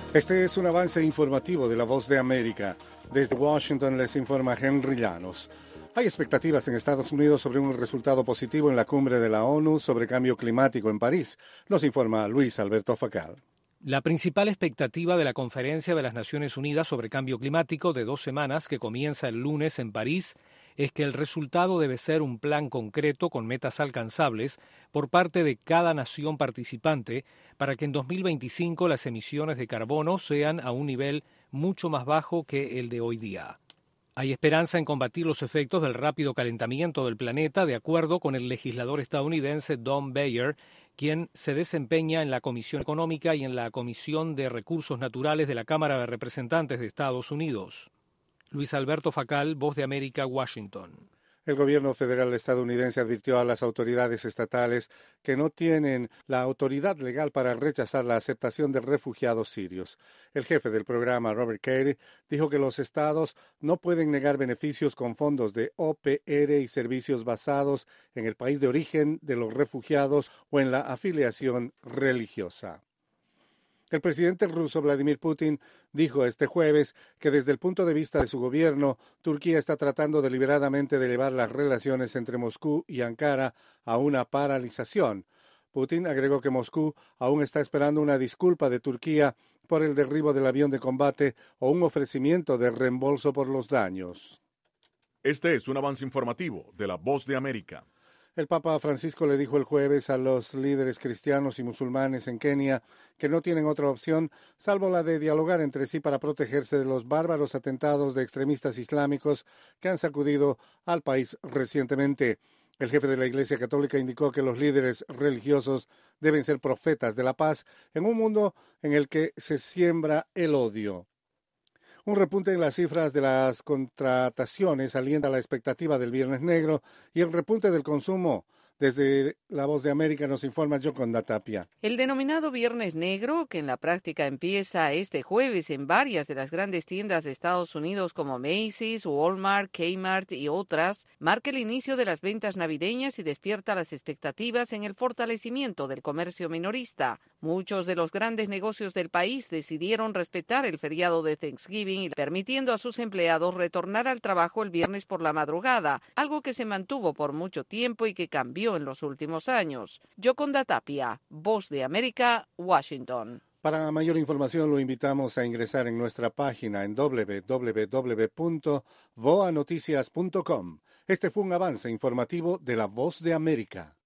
Este es un avance informativo de La Voz de América. Desde Washington les informa Henry Llanos. Hay expectativas en Estados Unidos sobre un resultado positivo en la cumbre de la ONU sobre cambio climático en París. Nos informa Luis Alberto Facal. La principal expectativa de la Conferencia de las Naciones Unidas sobre Cambio Climático de 2 semanas, que comienza el lunes en París, es que el resultado debe ser un plan concreto con metas alcanzables por parte de cada nación participante para que en 2025 las emisiones de carbono sean a un nivel mucho más bajo que el de hoy día. Hay esperanza en combatir los efectos del rápido calentamiento del planeta, de acuerdo con el legislador estadounidense Don Beyer, quien se desempeña en la Comisión Económica y en la Comisión de Recursos Naturales de la Cámara de Representantes de Estados Unidos. Luis Alberto Facal, Voz de América, Washington. El gobierno federal estadounidense advirtió a las autoridades estatales que no tienen la autoridad legal para rechazar la aceptación de refugiados sirios. El jefe del programa, Robert Carey, dijo que los estados no pueden negar beneficios con fondos de OPR y servicios basados en el país de origen de los refugiados o en la afiliación religiosa. El presidente ruso Vladimir Putin dijo este jueves que desde el punto de vista de su gobierno, Turquía está tratando deliberadamente de llevar las relaciones entre Moscú y Ankara a una paralización. Putin agregó que Moscú aún está esperando una disculpa de Turquía por el derribo del avión de combate o un ofrecimiento de reembolso por los daños. Este es un avance informativo de La Voz de América. El Papa Francisco le dijo el jueves a los líderes cristianos y musulmanes en Kenia que no tienen otra opción salvo la de dialogar entre sí para protegerse de los bárbaros atentados de extremistas islámicos que han sacudido al país recientemente. El jefe de la Iglesia Católica indicó que los líderes religiosos deben ser profetas de la paz en un mundo en el que se siembra el odio. Un repunte en las cifras de las contrataciones alienta la expectativa del Viernes Negro y el repunte del consumo. Desde La Voz de América nos informa Yoconda Tapia. El denominado Viernes Negro, que en la práctica empieza este jueves en varias de las grandes tiendas de Estados Unidos como Macy's, Walmart, Kmart y otras, marca el inicio de las ventas navideñas y despierta las expectativas en el fortalecimiento del comercio minorista. Muchos de los grandes negocios del país decidieron respetar el feriado de Thanksgiving, permitiendo a sus empleados retornar al trabajo el viernes por la madrugada, algo que se mantuvo por mucho tiempo y que cambió en los últimos años. Yoconda Tapia, Voz de América, Washington. Para mayor información lo invitamos a ingresar en nuestra página en www.voanoticias.com. Este fue un avance informativo de La Voz de América.